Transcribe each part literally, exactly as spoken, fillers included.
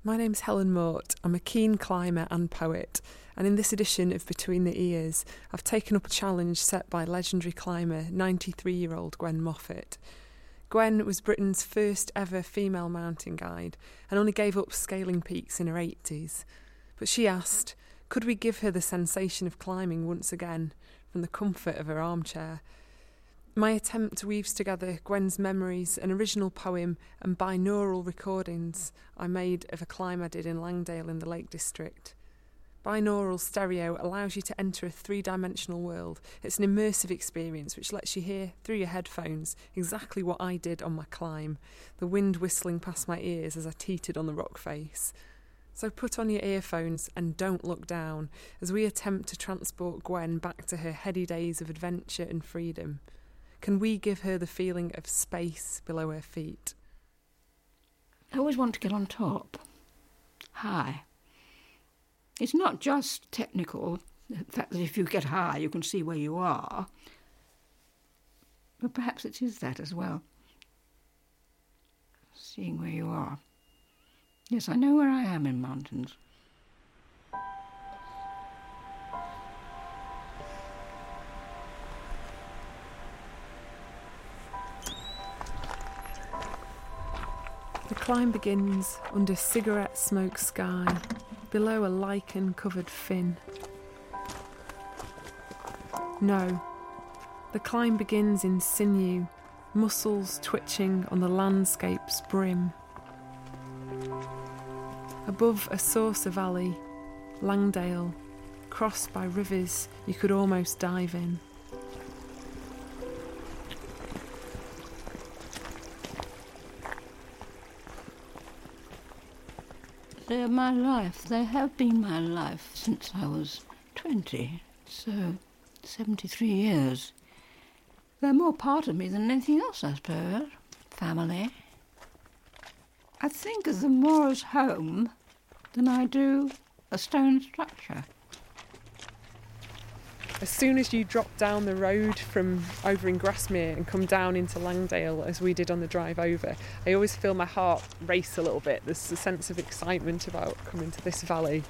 My name's Helen Mort. I'm a keen climber and poet, and in this edition of Between the Ears, I've taken up a challenge set by legendary climber ninety-three-year-old Gwen Moffat. Gwen was Britain's first ever female mountain guide and only gave up scaling peaks in her eighties. But she asked, could we give her the sensation of climbing once again from the comfort of her armchair? My attempt weaves together Gwen's memories, an original poem and binaural recordings I made of a climb I did in Langdale in the Lake District. Binaural stereo allows you to enter a three-dimensional world. It's an immersive experience which lets you hear, through your headphones, exactly what I did on my climb, the wind whistling past my ears as I teetered on the rock face. So put on your earphones and don't look down as we attempt to transport Gwen back to her heady days of adventure and freedom. Can we give her the feeling of space below her feet? I always want to get on top, high. It's not just technical, the fact that if you get high you can see where you are, but perhaps it is that as well, seeing where you are. Yes, I know where I am in mountains. The climb begins under cigarette smoke sky, below a lichen-covered fin. No, the climb begins in sinew, muscles twitching on the landscape's brim. Above a saucer valley, Langdale, crossed by rivers you could almost dive in. They're my life. They have been my life since I was twenty, so seventy-three years. They're more part of me than anything else, I suppose. Family. I think of them more as home than I do a stone structure. As soon as you drop down the road from over in Grasmere and come down into Langdale, as we did on the drive over, I always feel my heart race a little bit. There's a sense of excitement about coming to this valley.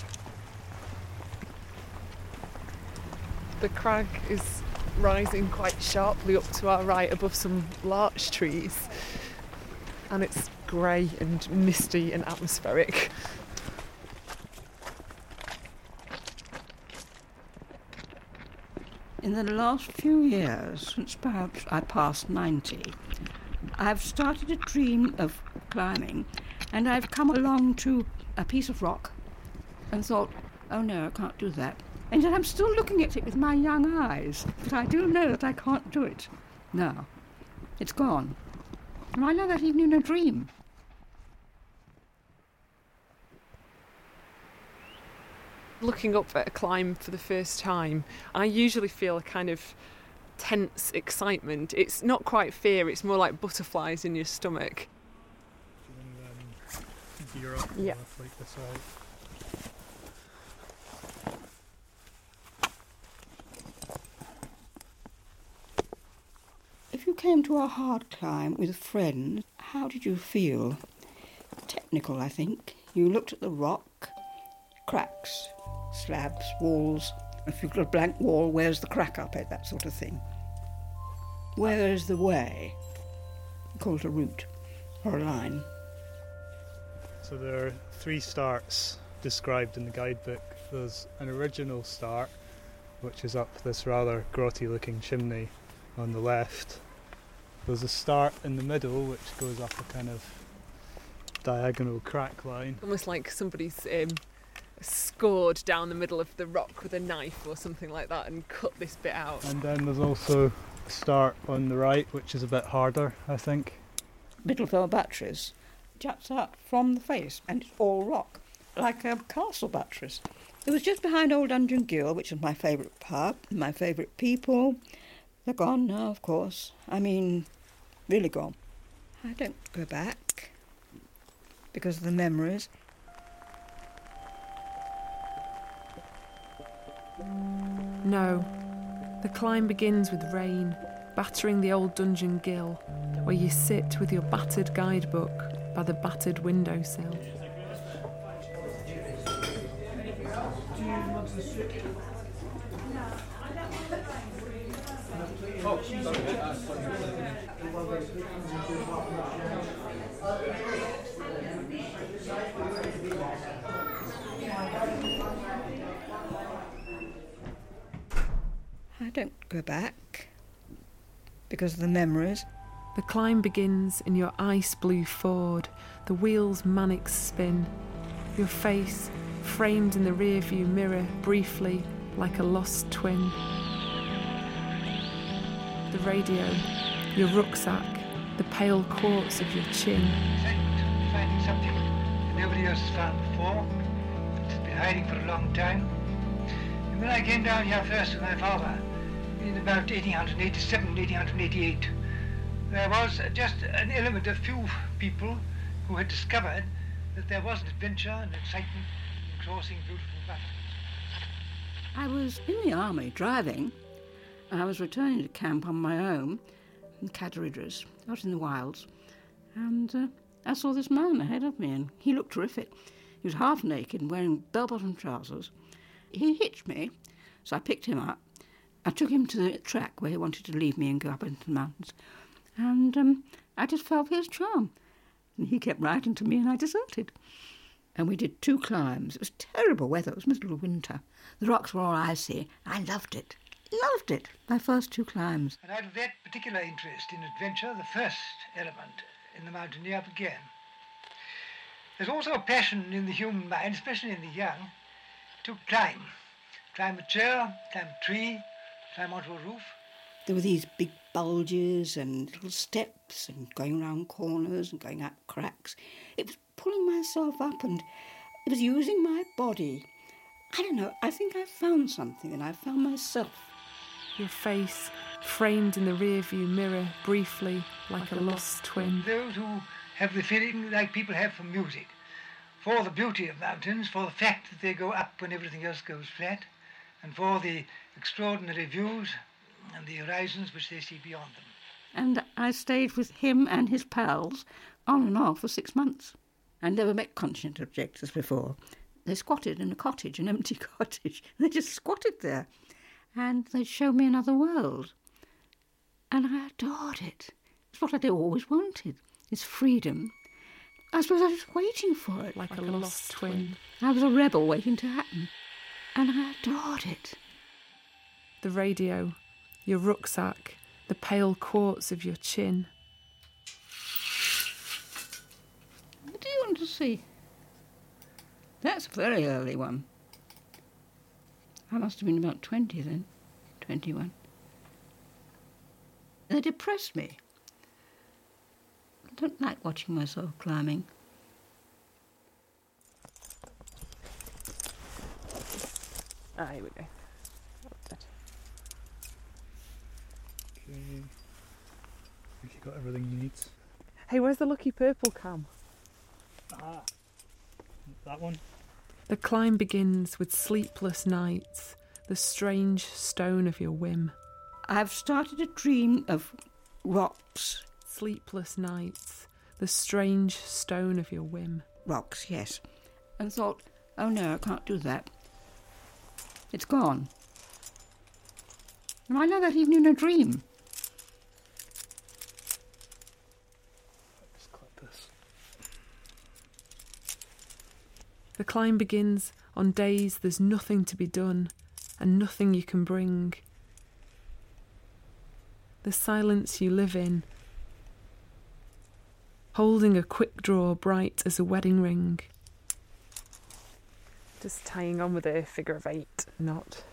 The crag is rising quite sharply up to our right above some larch trees, and it's grey and misty and atmospheric. In the last few years, since perhaps I passed ninety, I've started a dream of climbing, and I've come along to a piece of rock and thought, oh no, I can't do that. And yet I'm still looking at it with my young eyes, but I do know that I can't do it. No, it's gone. And I know that even in a dream. Looking up at a climb for the first time, I usually feel a kind of tense excitement. It's not quite fear, it's more like butterflies in your stomach. And then gear up and yeah. like this out. If you came to a hard climb with a friend, how did you feel? Technical, I think. You looked at the rock, cracks, slabs, walls. If you've got a blank wall, where's the crack up it? That sort of thing. Where is the way? Call it a route or a line. So there are three starts described in the guidebook. There's an original start, which is up this rather grotty looking chimney on the left. There's a start in the middle, which goes up a kind of diagonal crack line. Almost like somebody's um, scored down the middle of the rock with a knife or something like that and cut this bit out. And then there's also a start on the right, which is a bit harder, I think. Bittlefell Batteries juts up from the face, and it's all rock, like a castle buttress. It was just behind Old Dungeon Gill, which is my favourite pub, my favourite people. They're gone now, of course. I mean, really gone. I don't go back because of the memories. No, the climb begins with rain, battering the Old Dungeon Gill, where you sit with your battered guidebook by the battered windowsill. I don't go back because of the memories. The climb begins in your ice blue Ford, the wheels manic spin, your face framed in the rearview mirror briefly like a lost twin. The radio, your rucksack, the pale quartz of your chin. Finding something that nobody else has found before. It's been hiding for a long time. And when I came down here first with my father, in about eighteen eighty-seven, eighteen eighty-eight, there was just an element of few people who had discovered that there was an adventure and excitement in crossing beautiful mountains. I was in the army driving. I was returning to camp on my own in Cadaridras, out in the wilds, and uh, I saw this man ahead of me, and he looked terrific. He was half naked and wearing bell-bottom trousers. He hitched me, so I picked him up. I took him to the track where he wanted to leave me and go up into the mountains, and um, I just fell for his charm. And he kept writing to me, and I deserted. And we did two climbs. It was terrible weather. It was middle of winter. The rocks were all icy. I loved it. Loved it. My first two climbs. And out of that particular interest in adventure, the first element in the mountaineer began. There's also a passion in the human mind, especially in the young, to climb. Climb a chair, climb a tree, climb onto a roof. There were these big bulges and little steps and going round corners and going up cracks. It was pulling myself up, and it was using my body. I don't know, I think I found something, and I found myself. Your face framed in the rearview mirror briefly like a lost twin. Those who have the feeling like people have for music, for the beauty of mountains, for the fact that they go up when everything else goes flat, and for the extraordinary views and the horizons which they see beyond them. And I stayed with him and his pals on and off for six months. I never met conscient objectors before. They squatted in a cottage, an empty cottage. They just squatted there. And they'd show me another world. And I adored it. It's what I'd always wanted, is freedom. I suppose I was waiting for it. Like, like a, a lost twin. I was a rebel waiting to happen. And I adored it. The radio, your rucksack, the pale quartz of your chin. What do you want to see? That's a very early one. I must have been about twenty then, twenty-one. They depressed me. I don't like watching myself climbing. Ah, here we go. Okay. I think you got everything you need. Hey, where's the lucky purple cam? Ah, that one. The climb begins with sleepless nights, the strange stone of your whim. I've started a dream of rocks. Sleepless nights, the strange stone of your whim. Rocks, yes. And thought, oh no, I can't do that. It's gone. And I know that even in a dream. Let's clip this. The climb begins on days there's nothing to be done and nothing you can bring. The silence you live in, holding a quick draw bright as a wedding ring. Just tying on with a figure of eight knot.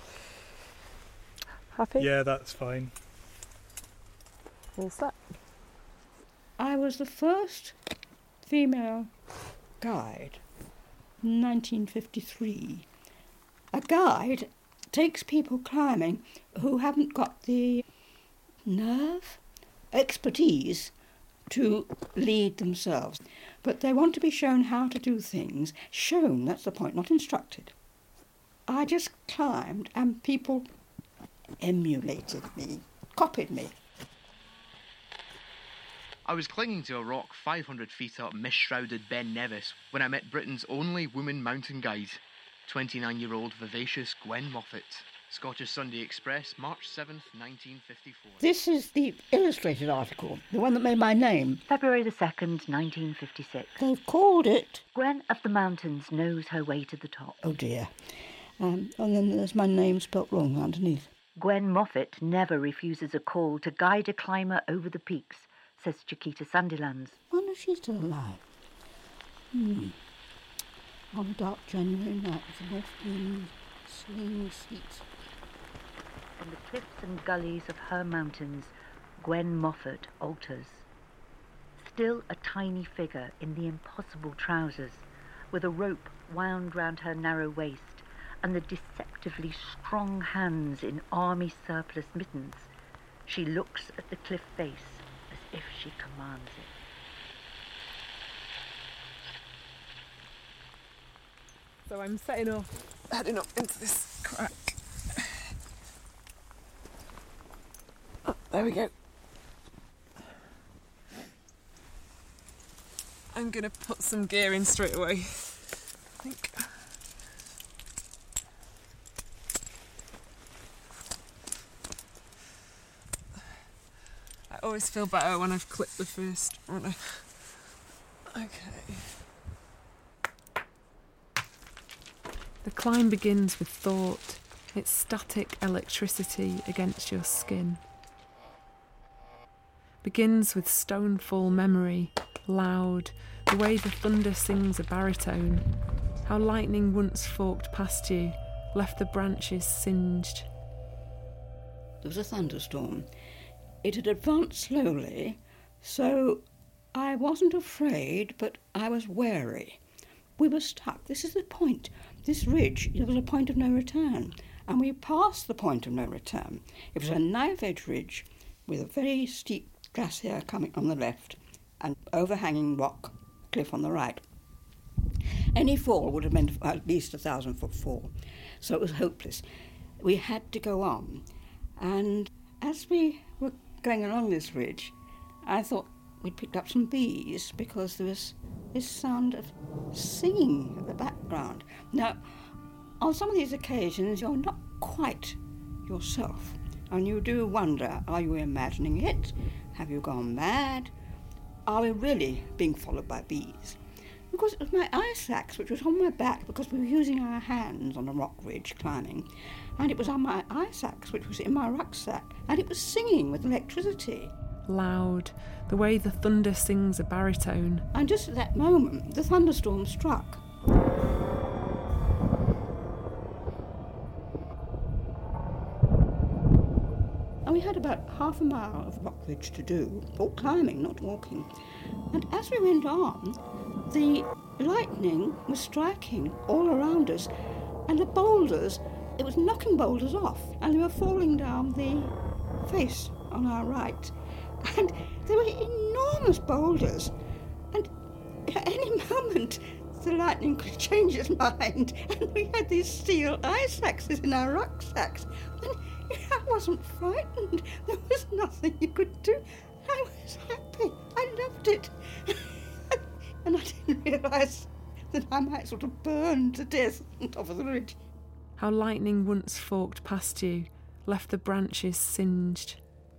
Happy? Yeah, that's fine. All set. I was the first female guide in nineteen fifty-three. A guide takes people climbing who haven't got the nerve, expertise to lead themselves. But they want to be shown how to do things. Shown, that's the point, not instructed. I just climbed and people emulated me, copied me. I was clinging to a rock five hundred feet up mist-shrouded Ben Nevis when I met Britain's only woman mountain guide. twenty-nine-year-old vivacious Gwen Moffat. Scottish Sunday Express, March seventh, nineteen fifty-four. This is the illustrated article, the one that made my name. February the second, nineteen fifty-six. They've called it... Gwen of the Mountains knows her way to the top. Oh dear. Um, and then there's my name spelt wrong underneath. Gwen Moffat never refuses a call to guide a climber over the peaks, says Chiquita Sandilands. I wonder if she's still alive. Hmm. On a dark January night with the north wind swinging seats. On the cliffs and gullies of her mountains, Gwen Moffat alters. Still a tiny figure in the impossible trousers, with a rope wound round her narrow waist and the deceptively strong hands in army surplus mittens, she looks at the cliff face as if she commands it. So I'm setting off, heading up into this crack. Oh, there we go. I'm going to put some gear in straight away, I think. I always feel better when I've clipped the first runner. Okay. The climb begins with thought, its static electricity against your skin. Begins with stonefall memory, loud, the way the thunder sings a baritone, how lightning once forked past you, left the branches singed. There was a thunderstorm. It had advanced slowly, so I wasn't afraid, but I was wary. We were stuck. This is the point. This ridge, there was a point of no return, and we passed the point of no return. It was a knife-edge ridge with a very steep glacier coming on the left and overhanging rock cliff on the right. Any fall would have meant at least a thousand-foot fall, so it was hopeless. We had to go on, and as we were going along this ridge, I thought we'd picked up some bees because there was this sound of singing in the background. Now, on some of these occasions, you're not quite yourself, and you do wonder, are you imagining it? Have you gone mad? Are we really being followed by bees? Because it was my ice axe, which was on my back because we were using our hands on a rock ridge climbing, and it was on my ice axe, which was in my rucksack, and it was singing with electricity. Loud, the way the thunder sings a baritone. And just at that moment, the thunderstorm struck. And we had about half a mile of rock ridge to do, all climbing, not walking. And as we went on, the lightning was striking all around us, and the boulders, it was knocking boulders off, and they were falling down the face on our right. And there were enormous boulders, and at any moment the lightning could change its mind, and we had these steel ice axes in our rucksacks. And I wasn't frightened. There was nothing you could do. I was happy. I loved it. And I didn't realise that I might sort of burn to death on top of the ridge. How lightning once forked past you, left the branches singed.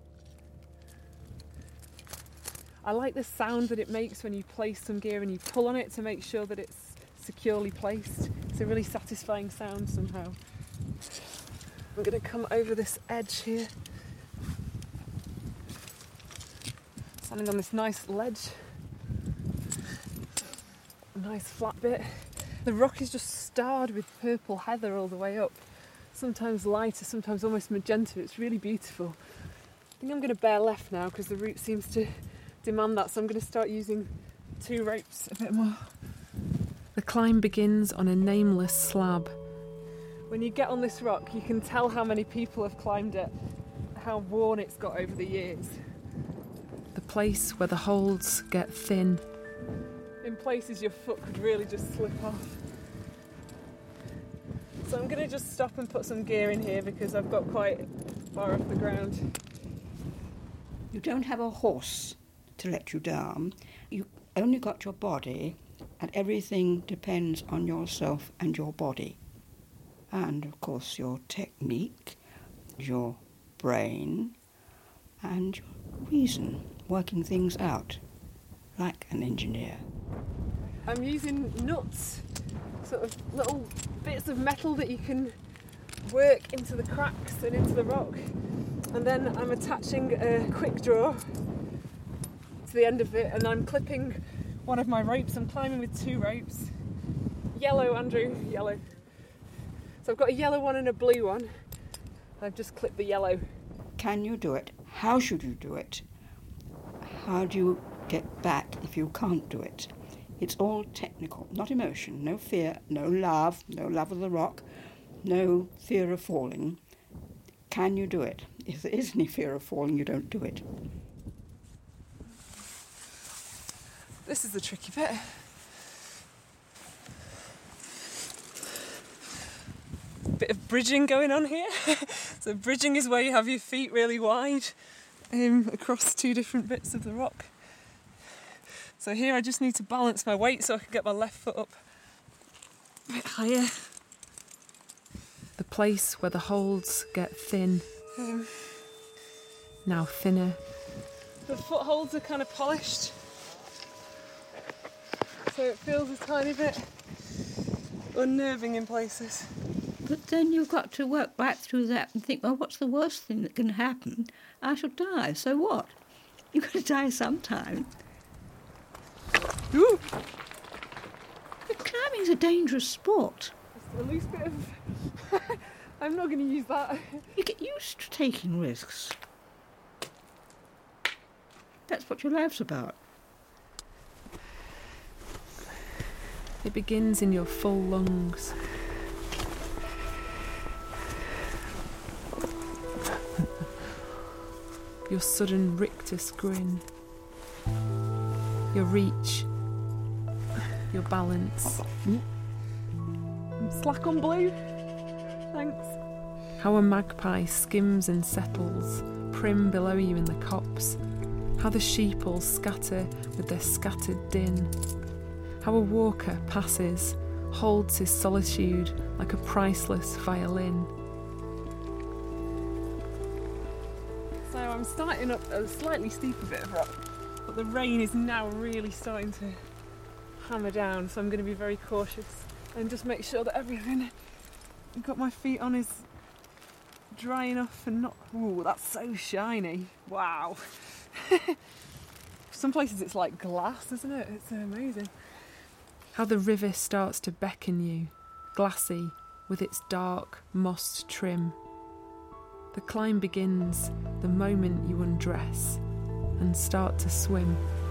I like the sound that it makes when you place some gear and you pull on it to make sure that it's securely placed. It's a really satisfying sound somehow. I'm going to come over this edge here. Standing on this nice ledge. A nice flat bit. The rock is just starred with purple heather all the way up. Sometimes lighter, sometimes almost magenta. It's really beautiful. I think I'm going to bear left now because the route seems to demand that, so I'm going to start using two ropes a bit more. The climb begins on a nameless slab. When you get on this rock, you can tell how many people have climbed it, how worn it's got over the years. The place where the holds get thin. In places your foot could really just slip off. So I'm going to just stop and put some gear in here because I've got quite far off the ground. You don't have a horse to let you down. You only got your body, and everything depends on yourself and your body. and, of course, your technique, your brain, and your reason, working things out, like an engineer. I'm using nuts, sort of little bits of metal that you can work into the cracks and into the rock. And then I'm attaching a quick draw to the end of it, and I'm clipping one of my ropes. I'm climbing with two ropes. Yellow, Andrew, yellow. So I've got a yellow one and a blue one. I've just clipped the yellow. Can you do it? How should you do it? How do you get back if you can't do it? It's all technical, not emotion, no fear, no love, no love of the rock, no fear of falling. Can you do it? If there is any fear of falling, you don't do it. This is the tricky bit. Bit of bridging going on here. So bridging is where you have your feet really wide um, across two different bits of the rock. So here I just need to balance my weight so I can get my left foot up a bit higher. The place where the holds get thin, um, now thinner. The footholds are kind of polished, so it feels a tiny bit unnerving in places. But then you've got to work right through that and think, well, what's the worst thing that can happen? I shall die, so what? You've got to die sometime. Ooh! But climbing's a dangerous sport. Just a loose bit of... I'm not going to use that. You get used to taking risks. That's what your life's about. It begins in your full lungs. Your sudden rictus grin. Your reach. Your balance. I'm slack on blue. Thanks. How a magpie skims and settles, prim below you in the copse. How the sheeple scatter with their scattered din. How a walker passes, holds his solitude like a priceless violin. So I'm starting up a slightly steeper bit of rock, but the rain is now really starting to hammer down, so I'm going to be very cautious and just make sure that everything I've got my feet on is dry enough and not... Ooh, that's so shiny. Wow. Some places it's like glass, isn't it? It's amazing. How the river starts to beckon you, glassy, with its dark, mossed trim. The climb begins the moment you undress and start to swim.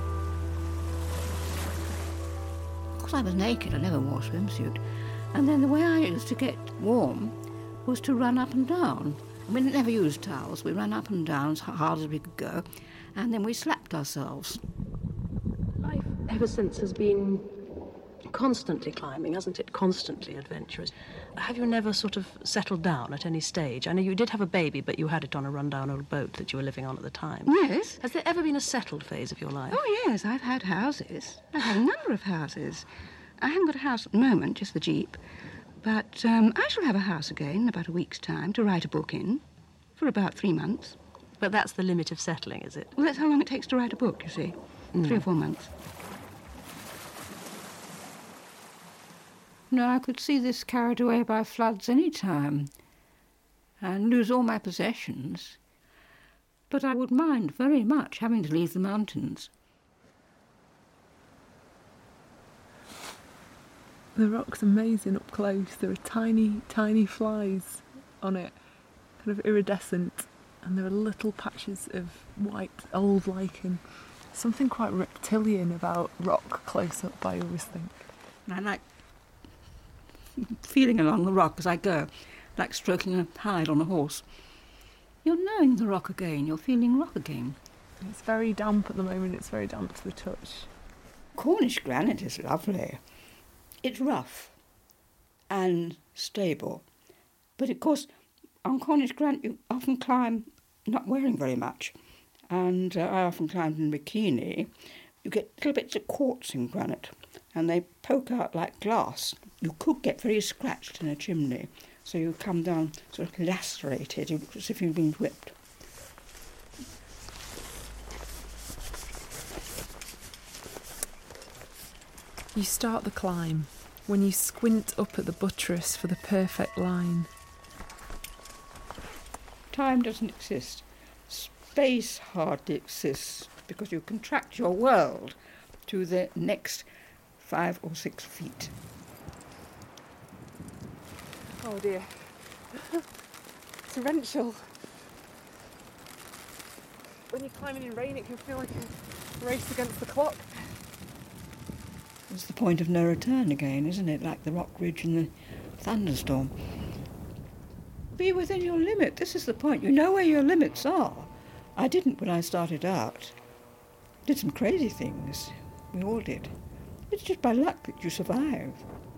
Because I was naked, I never wore a swimsuit. And then the way I used to get warm was to run up and down. We never used towels. We ran up and down as hard as we could go, and then we slapped ourselves. Life ever since has been constantly climbing, hasn't it? Constantly adventurous. Have you never sort of settled down at any stage? I know you did have a baby, but you had it on a rundown old boat that you were living on at the time. Yes. Has there ever been a settled phase of your life? Oh, yes, I've had houses. I've had a number of houses. I haven't got a house at the moment, just the Jeep. But um, I shall have a house again in about a week's time to write a book in for about three months. But that's the limit of settling, is it? Well, that's how long it takes to write a book, you see. Mm. Three or four months. No, I could see this carried away by floods any time and lose all my possessions. But I would mind very much having to leave the mountains. The rock's amazing up close. There are tiny, tiny flies on it, kind of iridescent, and there are little patches of white old lichen. Something quite reptilian about rock close up, I always think. And I like feeling along the rock as I go, like stroking a hide on a horse. You're knowing the rock again, you're feeling rock again. It's very damp at the moment, it's very damp to the touch. Cornish granite is lovely. It's rough and stable. But of course, on Cornish granite you often climb not wearing very much. And uh, I often climbed in bikini. You get little bits of quartz in granite and they poke out like glass. You could get very scratched in a chimney So you come down sort of lacerated, you look as if you've been whipped. You start the climb when you squint up at the buttress for the perfect line. Time doesn't exist. Space hardly exists because you contract your world to the next five or six feet. Oh dear. Torrential. When you're climbing in rain, it can feel like a race against the clock. It's the point of no return again, isn't it? Like the rock ridge and the thunderstorm. Be within your limit. This is the point. You know where your limits are. I didn't when I started out. Did some crazy things. We all did. It's just by luck that you survive.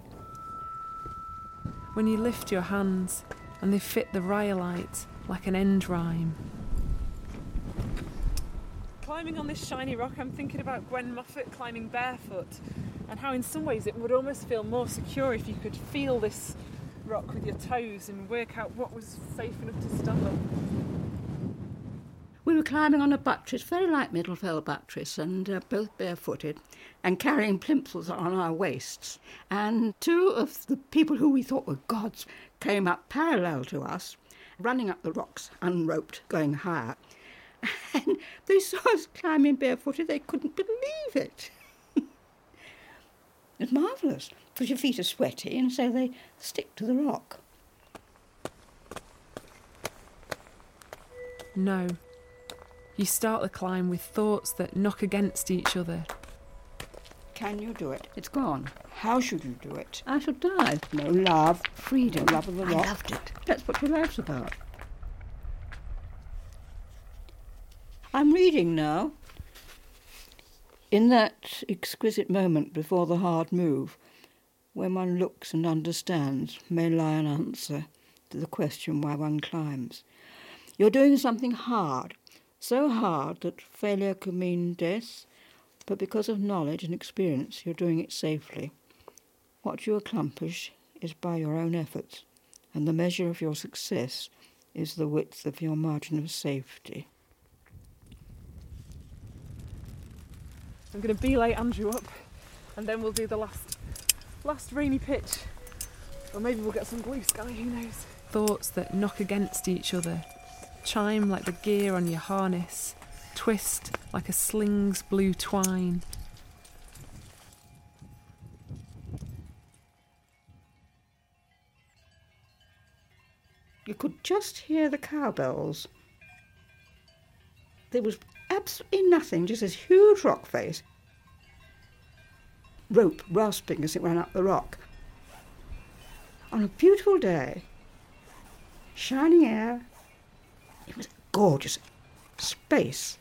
When you lift your hands and they fit the rhyolite like an end rhyme. Climbing on this shiny rock, I'm thinking about Gwen Moffat climbing barefoot, and how in some ways it would almost feel more secure if you could feel this rock with your toes and work out what was safe enough to stand on. We were climbing on a buttress, very light Middlefell buttress, and uh, both barefooted, and carrying plimsolls on our waists. And two of the people who we thought were gods came up parallel to us, running up the rocks, unroped, going higher. And they saw us climbing barefooted. They couldn't believe it. It's marvellous, because your feet are sweaty, and so they stick to the rock. No. You start the climb with thoughts that knock against each other. Can you do it? It's gone. How should you do it? I should die. No, love, freedom, love of the rock. I loved it. That's what your life's about. I'm reading now. In that exquisite moment before the hard move, when one looks and understands, may lie an answer to the question why one climbs. You're doing something hard, so hard that failure could mean death, but because of knowledge and experience, you're doing it safely. What you accomplish is by your own efforts, and the measure of your success is the width of your margin of safety. I'm going to belay Andrew up, and then we'll do the last, last rainy pitch. Or maybe we'll get some blue sky, who knows. Thoughts that knock against each other, chime like the gear on your harness, twist like a sling's blue twine. You could just hear the cowbells. There was absolutely nothing, just this huge rock face. Rope rasping as it ran up the rock. On a beautiful day, shining air, it was gorgeous space.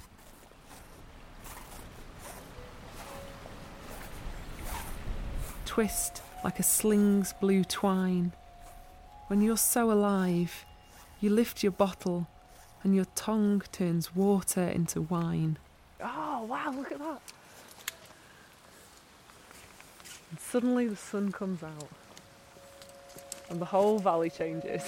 Twist like a sling's blue twine. When you're so alive, you lift your bottle and your tongue turns water into wine. Oh, wow, look at that. And suddenly the sun comes out and the whole valley changes.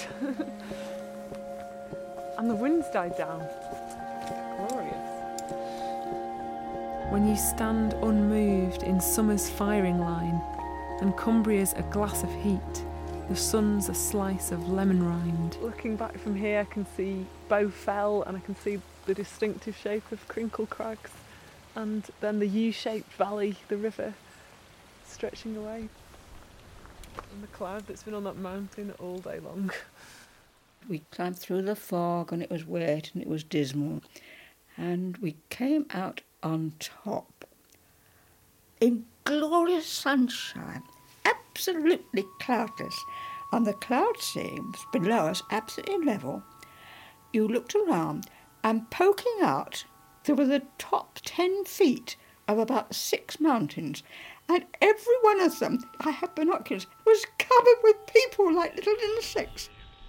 And the wind's died down. Glorious. When you stand unmoved in summer's firing line and Cumbria's a glass of heat, the sun's a slice of lemon rind. Looking back from here, I can see Bow Fell and I can see the distinctive shape of Crinkle Crags and then the U-shaped valley, the river, stretching away. And the cloud that's been on that mountain all day long. We climbed through the fog and it was wet and it was dismal. And we came out on top in glorious sunshine, absolutely cloudless. And the cloud seams below us absolutely level. You looked around and poking out, there were the top ten feet of about six mountains. And every one of them, I had binoculars, was covered with people like little insects.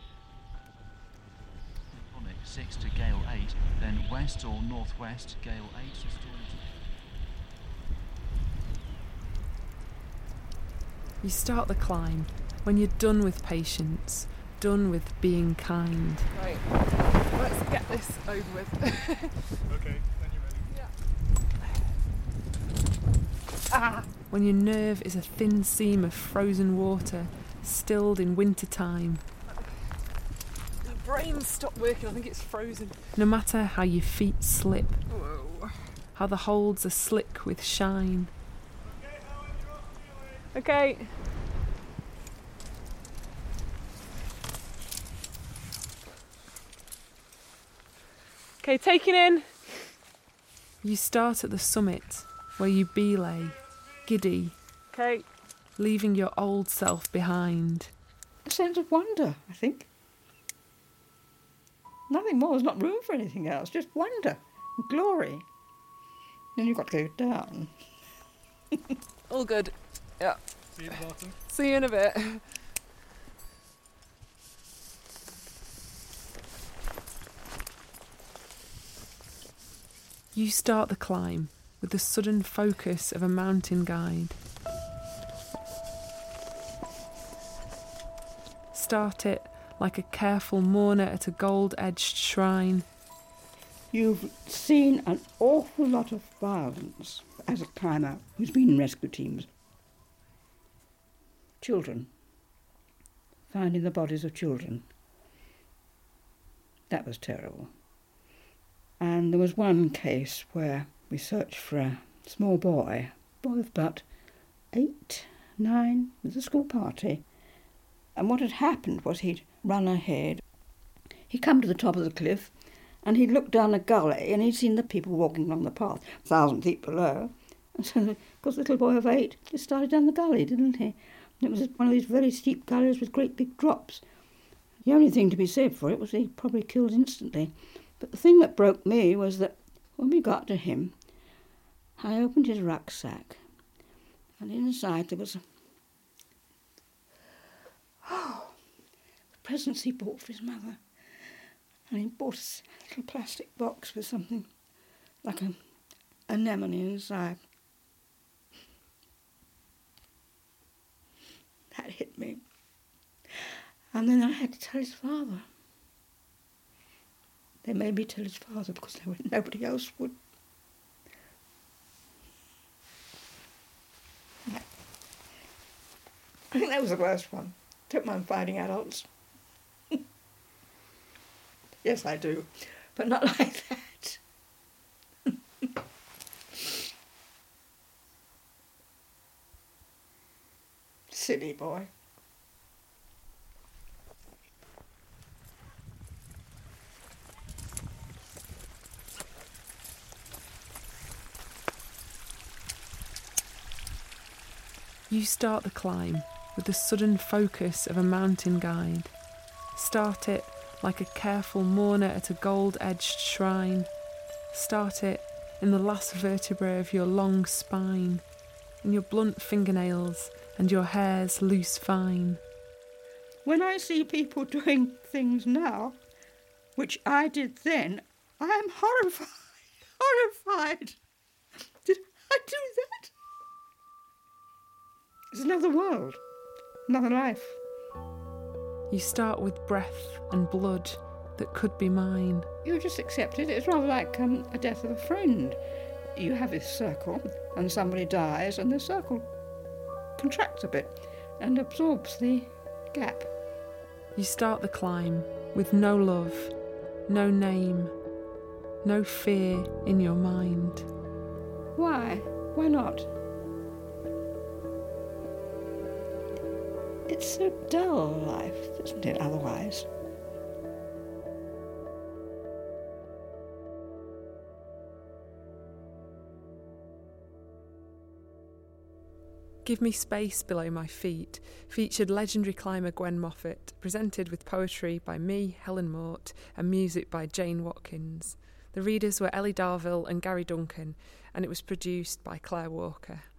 six to gale eight, then west or northwest, gale eight. You start the climb When you're done with patience, done with being kind. Right, let's get this over with. Okay, when you're ready. Yeah. Ah. When your nerve is a thin seam of frozen water, stilled in winter time. My brain's stopped working, I think it's frozen. No matter how your feet slip, Whoa. how the holds are slick with shine. Okay. Okay, taking in. You start at the summit, where you belay, giddy, Okay. leaving your old self behind. A sense of wonder, I think. Nothing more. There's not room for anything else. Just wonder and glory. Then you've got to go down. All good. Yeah. See you at the bottom. See you in a bit. You start the climb with the sudden focus of a mountain guide. Start it like a careful mourner at a gold-edged shrine. You've seen an awful lot of violence as a climber who's been in rescue teams. Children. Finding the bodies of children. That was terrible. And there was one case where we searched for a small boy, a boy of about eight, nine, it was a school party. And what had happened was he'd run ahead. He'd come to the top of the cliff and he'd looked down a gully and he'd seen the people walking along the path, a thousand feet below. And so, of course, the little boy of eight just started down the gully, didn't he? And it was one of these very steep gullies with great big drops. The only thing to be said for it was he probably killed instantly. But the thing that broke me was that when we got to him, I opened his rucksack, and inside there was a, oh, the presents he bought for his mother. And he bought a little plastic box with something like a anemone inside. That hit me. And then I had to tell his father. They made me tell his father because there was nobody else would. Yeah. I think that was the worst one. Don't mind fighting adults. Yes, I do, but not like that. Silly boy. You start the climb with the sudden focus of a mountain guide. Start it like a careful mourner at a gold-edged shrine. Start it in the last vertebrae of your long spine, in your blunt fingernails and your hair's loose fine. When I see people doing things now, which I did then, I am horrified, horrified. Did I do that? It's another world, another life. You start with breath and blood that could be mine. You just accept it. It's rather like um, a death of a friend. You have this circle, and somebody dies, and the circle contracts a bit and absorbs the gap. You start the climb with no love, no name, no fear in your mind. Why? Why not? It's so dull, life, isn't it, otherwise? Give Me Space Below My Feet featured legendary climber Gwen Moffat, presented with poetry by me, Helen Mort, and music by Jane Watkins. The readers were Ellie Darville and Gary Duncan, and it was produced by Claire Walker.